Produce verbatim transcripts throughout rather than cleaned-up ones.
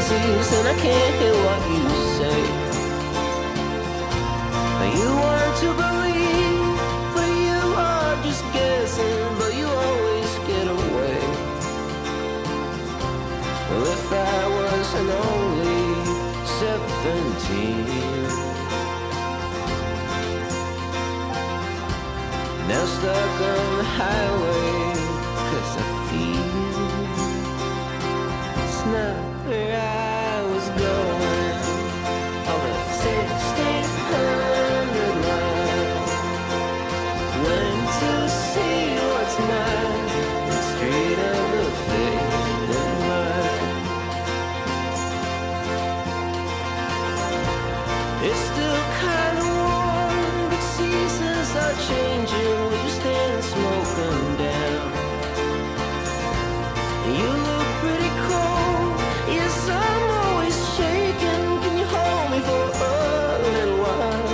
cease and I can't hear what you say. You want to believe, but you are just guessing, but you always get away. Well, if I wasn't only seventeen, now stuck on the highway, 'cause I feel it's not where I was going. All the sixteen hundred miles went to see what's mine, and straight of the faith of mine. It's still kind of warm, but seasons are changing. Will you stand smoke them down? You look pretty cold. Yes, I'm always shaking. Can you hold me for a little while?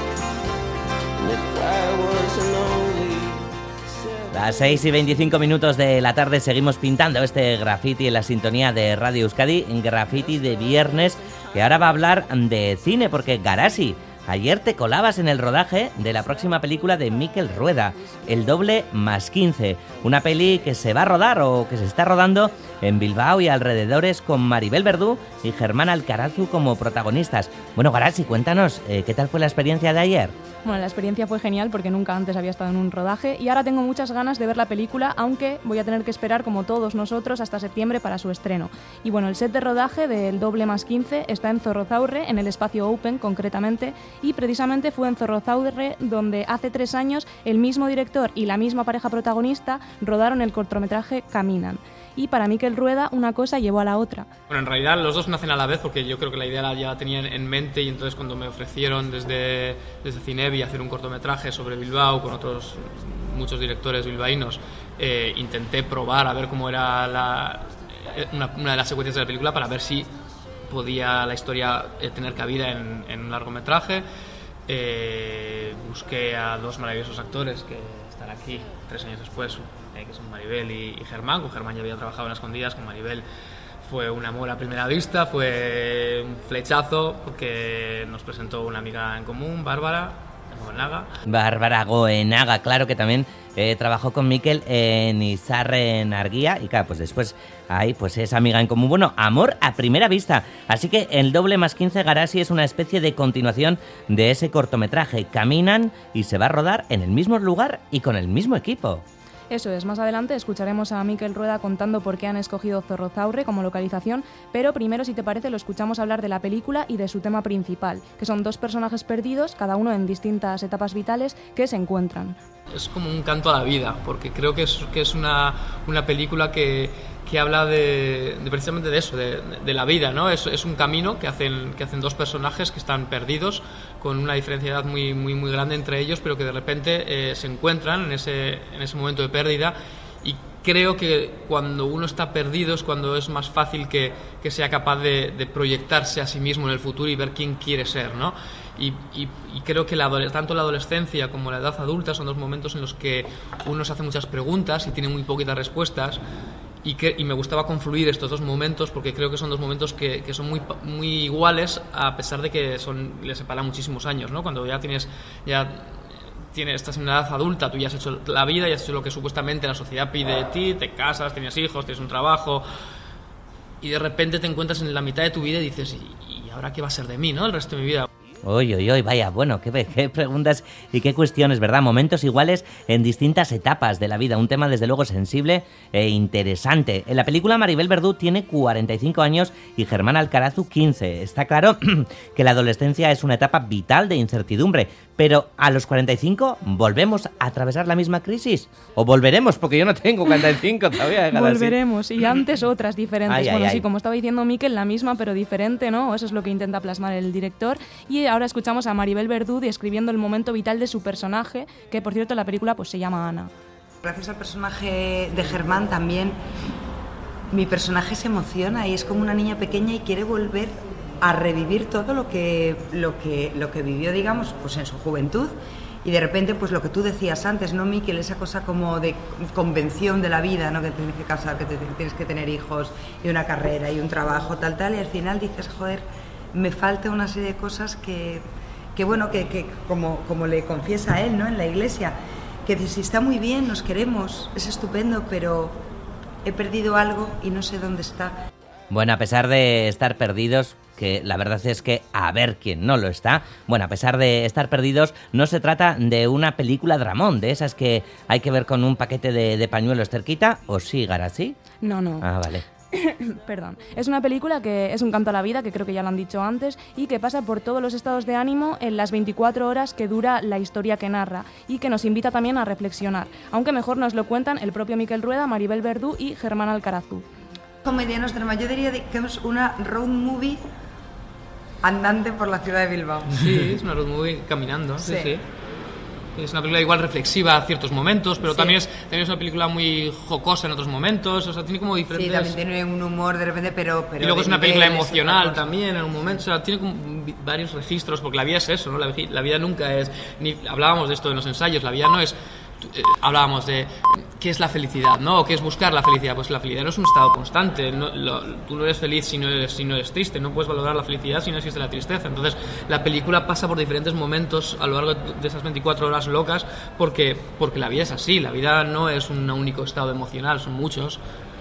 And if I wasn't only Las seis y veinticinco minutos de la tarde seguimos pintando este graffiti en la sintonía de Radio Euskadi, en graffiti de viernes, que ahora va a hablar de cine, porque Garazi, ayer te colabas en el rodaje de la próxima película de Mikel Rueda, El doble más quince, una peli que se va a rodar o que se está rodando en Bilbao y alrededores con Maribel Verdú y Germán Alcarazu como protagonistas. Bueno, Garazi, cuéntanos, eh, ¿qué tal fue la experiencia de ayer? Bueno, la experiencia fue genial porque nunca antes había estado en un rodaje y ahora tengo muchas ganas de ver la película, aunque voy a tener que esperar, como todos nosotros, hasta septiembre para su estreno. Y bueno, el set de rodaje del doble más quince está en Zorrozaurre, en el espacio Open concretamente, y precisamente fue en Zorrozaurre donde hace tres años el mismo director y la misma pareja protagonista rodaron el cortometraje Caminan. Y para Mikel Rueda una cosa llevó a la otra. Bueno, en realidad los dos nacen a la vez porque yo creo que la idea ya la tenía en mente, y entonces cuando me ofrecieron desde, desde Cinebi hacer un cortometraje sobre Bilbao con otros muchos directores bilbaínos, eh, intenté probar a ver cómo era la, una, una de las secuencias de la película para ver si podía la historia eh, tener cabida en, en un largometraje. Eh, busqué a dos maravillosos actores que están aquí tres años después, eh, que son Maribel y, y Germán. Con Germán ya había trabajado en Escondidas, con Maribel fue un amor a primera vista, fue un flechazo porque nos presentó una amiga en común, Bárbara Goenaga. Bárbara Goenaga, claro, que también eh, trabajó con Mikel en Izarren Argia, y claro, pues después hay pues esa amiga en común. Bueno, amor a primera vista. Así que el doble más quince Garazi es una especie de continuación de ese cortometraje. Caminan y se va a rodar en el mismo lugar y con el mismo equipo. Eso es, más adelante escucharemos a Mikel Rueda contando por qué han escogido Zorrozaurre como localización, pero primero, si te parece, lo escuchamos hablar de la película y de su tema principal, que son dos personajes perdidos, cada uno en distintas etapas vitales, que se encuentran. Es como un canto a la vida, porque creo que es, que es una, una película que, que habla de, de precisamente de eso, de, de la vida, ¿no? Es, es un camino que hacen, que hacen dos personajes que están perdidos, con una diferencia de edad muy, muy, muy grande entre ellos, pero que de repente eh, se encuentran en ese, en ese momento de pérdida. Y creo que cuando uno está perdido es cuando es más fácil que, que sea capaz de, de proyectarse a sí mismo en el futuro y ver quién quiere ser, ¿no? Y, y, y creo que la, tanto la adolescencia como la edad adulta son dos momentos en los que uno se hace muchas preguntas y tiene muy poquitas respuestas, y, que, y me gustaba confluir estos dos momentos porque creo que son dos momentos que, que son muy, muy iguales, a pesar de que son, les separan muchísimos años, ¿no? Cuando ya tienes... ya Tienes, estás en una edad adulta, tú ya has hecho la vida, ya has hecho lo que supuestamente la sociedad pide de ti, te casas, tienes hijos, tienes un trabajo, y de repente te encuentras en la mitad de tu vida y dices, ¿y, y ahora qué va a ser de mí, no? El resto de mi vida. Uy, uy, uy, vaya, bueno, qué, qué preguntas y qué cuestiones, ¿verdad? Momentos iguales en distintas etapas de la vida, un tema desde luego sensible e interesante. En la película Maribel Verdú tiene cuarenta y cinco años y Germán Alcarazu quince. Está claro que la adolescencia es una etapa vital de incertidumbre, pero a los cuarenta y cinco ¿volvemos a atravesar la misma crisis? ¿O volveremos? Porque yo no tengo cuarenta y cinco todavía. Volveremos, y antes otras diferentes. Ay, bueno, ay, sí, ay. como estaba diciendo Mikel, la misma pero diferente, ¿no? Eso es lo que intenta plasmar el director. Y ahora escuchamos a Maribel Verdú describiendo el momento vital de su personaje, que por cierto en la película pues se llama Ana. Gracias al personaje de Germán también mi personaje se emociona y es como una niña pequeña y quiere volver a revivir todo lo que, lo que, lo que vivió, digamos, pues en su juventud, Y de repente, pues lo que tú decías antes, ¿no, Miquel? Esa cosa como de convención de la vida, ¿no? Que tienes que casar, que te, tienes que tener hijos y una carrera y un trabajo, tal, tal. Y al final dices, joder, me falta una serie de cosas que, que bueno, que, que como, como le confiesa a él, ¿no? En la iglesia, que dice, está muy bien, nos queremos, es estupendo, pero he perdido algo y no sé dónde está. Bueno, a pesar de estar perdidos, que la verdad es que a ver quién no lo está, bueno, a pesar de estar perdidos, no se trata de una película dramón, de esas que hay que ver con un paquete de, de pañuelos cerquita, ¿o sí, Garasi? No, no. Ah, vale. Perdón. Es una película que es un canto a la vida, que creo que ya lo han dicho antes, y que pasa por todos los estados de ánimo en las veinticuatro horas que dura la historia que narra, y que nos invita también a reflexionar, aunque mejor nos lo cuentan el propio Miquel Rueda, Maribel Verdú y Germán Alcarazú. Comedianos drama, yo diría que es una road movie andante por la ciudad de Bilbao. Sí, es una road movie caminando, sí, sí. sí. Es una película igual reflexiva a ciertos momentos, pero sí. también, es, también es una película muy jocosa en otros momentos, o sea, tiene como diferentes... Sí, también tiene un humor de repente, pero... pero y luego es una película emocional también en un momento, o sea, tiene como varios registros, porque la vida es eso, ¿no? La, la vida nunca es... Ni, hablábamos de esto en los ensayos, la vida no es... Eh, hablábamos de qué es la felicidad, ¿no? O qué es buscar la felicidad. Pues la felicidad no es un estado constante. No, lo, tú no eres feliz si no eres, si no eres triste. No puedes valorar la felicidad si no existe la tristeza. Entonces, la película pasa por diferentes momentos a lo largo de esas veinticuatro horas locas porque, porque la vida es así. La vida no es un único estado emocional, son muchos.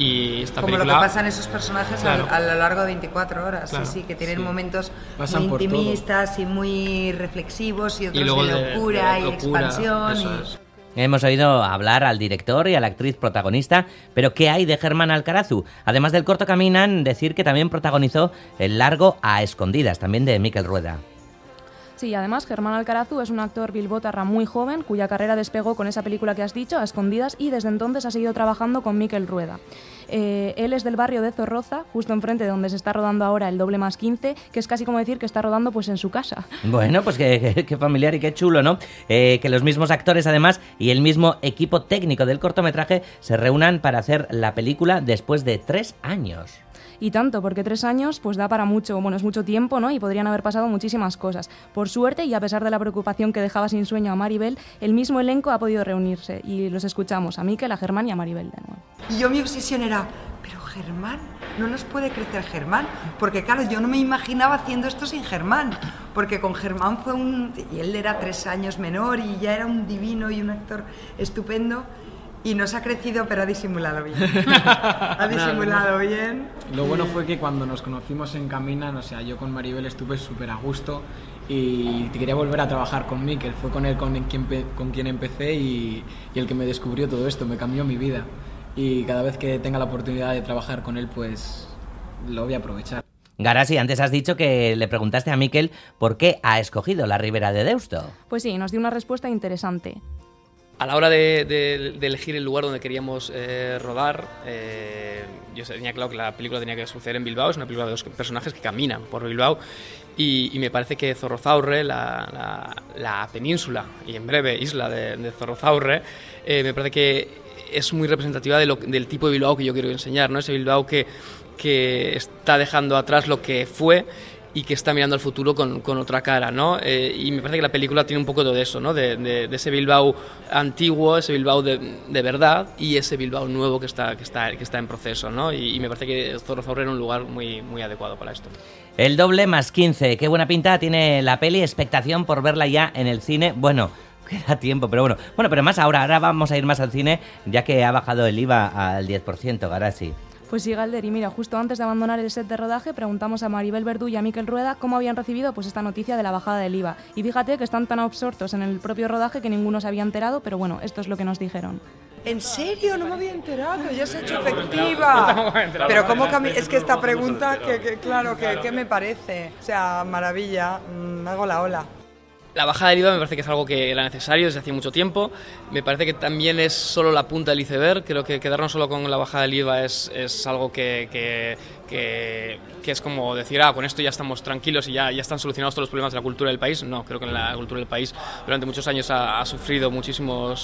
Y esta Como película... lo que pasan esos personajes claro. a, a lo largo de veinticuatro horas. Claro. Sí, sí, que tienen sí. momentos pasan muy intimistas y muy reflexivos y otros y luego de locura de, de y locura, expansión. Eso y... es. Hemos oído hablar al director y a la actriz protagonista, pero ¿qué hay de Germán Alcarazú? Además del corto Caminan, decir que también protagonizó el largo A Escondidas, también de Miquel Rueda. Sí, además Germán Alcarazú es un actor bilbótarra muy joven, cuya carrera despegó con esa película que has dicho, A Escondidas, y desde entonces ha seguido trabajando con Miquel Rueda. Eh, él es del barrio de Zorroza, justo enfrente de donde se está rodando ahora el Doble más quince, que es casi como decir que está rodando pues en su casa. Bueno, pues qué, qué, qué familiar y qué chulo, ¿no? Eh, que los mismos actores además y el mismo equipo técnico del cortometraje se reúnan para hacer la película después de tres años. Y tanto, porque tres años pues da para mucho, bueno, es mucho tiempo, ¿no? Y podrían haber pasado muchísimas cosas. Por suerte, y a pesar de la preocupación que dejaba sin sueño a Maribel, el mismo elenco ha podido reunirse y los escuchamos, a Miquel, a Germán y a Maribel de nuevo. Y yo mi obsesión era, pero Germán, no nos puede crecer Germán, porque claro, yo no me imaginaba haciendo esto sin Germán, porque con Germán fue un... y él era tres años menor y ya era un divino y un actor estupendo. Y nos ha crecido, pero ha disimulado bien. Ha disimulado bien. Lo bueno fue que cuando nos conocimos en Caminan, o sea, yo con Maribel estuve súper a gusto y quería volver a trabajar con Miquel. Fue con él con quien, con quien empecé y, y el que me descubrió todo esto, me cambió mi vida. Y cada vez que tenga la oportunidad de trabajar con él, pues lo voy a aprovechar. Garasi, antes has dicho que le preguntaste a Miquel por qué ha escogido la Ribera de Deusto. Pues sí, nos dio una respuesta interesante. A la hora de, de, de elegir el lugar donde queríamos eh, rodar, eh, yo tenía claro que la película tenía que suceder en Bilbao. Es una película de dos personajes que caminan por Bilbao y, y me parece que Zorrozaurre, la, la, la península y en breve isla de, de Zorrozaurre, eh, me parece que es muy representativa de lo, del tipo de Bilbao que yo quiero enseñar, ¿no? Ese Bilbao que, que está dejando atrás lo que fue y que está mirando al futuro con, con otra cara, ¿no? Eh, y me parece que la película tiene un poco de eso, ¿no? De, de, de ese Bilbao antiguo, ese Bilbao de, de verdad y ese Bilbao nuevo que está, que está, que está en proceso, ¿no? Y, y me parece que Zorrozaurre era un lugar muy, muy adecuado para esto. El Doble más quince, qué buena pinta tiene la peli, expectación por verla ya en el cine. Bueno, queda tiempo, pero bueno. Bueno, pero más ahora, ahora vamos a ir más al cine, ya que ha bajado el I V A al diez por ciento, Garasi. Pues sí, Galder, y mira, justo antes de abandonar el set de rodaje preguntamos a Maribel Verdú y a Miquel Rueda cómo habían recibido pues esta noticia de la bajada del I V A. Y fíjate que están tan absortos en el propio rodaje que ninguno se había enterado, pero bueno, esto es lo que nos dijeron. ¿En serio? No me había enterado, ya se ha hecho efectiva. Pero cómo cami- es que esta pregunta, que, que claro, que, que me parece, o sea, maravilla, me hago la ola. La bajada del I V A me parece que es algo que era necesario desde hace mucho tiempo. Me parece que también es solo la punta del iceberg. Creo que quedarnos solo con la bajada del I V A es, es algo que, que, que, que es como decir, ah, con esto ya estamos tranquilos y ya, ya están solucionados todos los problemas de la cultura del país. No, creo que la cultura del país durante muchos años ha, ha sufrido muchísimos...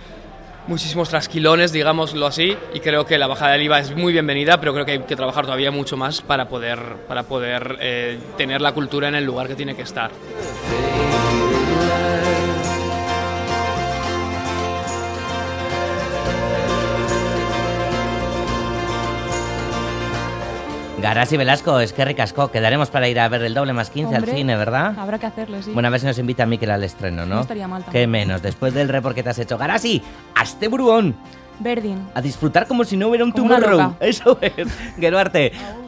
muchísimos trasquilones, digámoslo así, y creo que la bajada del I V A es muy bienvenida, pero creo que hay que trabajar todavía mucho más para poder, para poder eh, tener la cultura en el lugar que tiene que estar. Garasi Velasco, es que ricasco. Quedaremos para ir a ver el doble más quince Hombre, al cine, ¿verdad? Habrá que hacerlo, sí. Bueno, a ver si nos invita Mikel al estreno, ¿no? No estaría mal tampoco. Qué menos, después del report que te has hecho. Garasi, hazte buruón. Berdin. A disfrutar como si no hubiera un Como una tomorrow. loca. Eso es. Geruarte.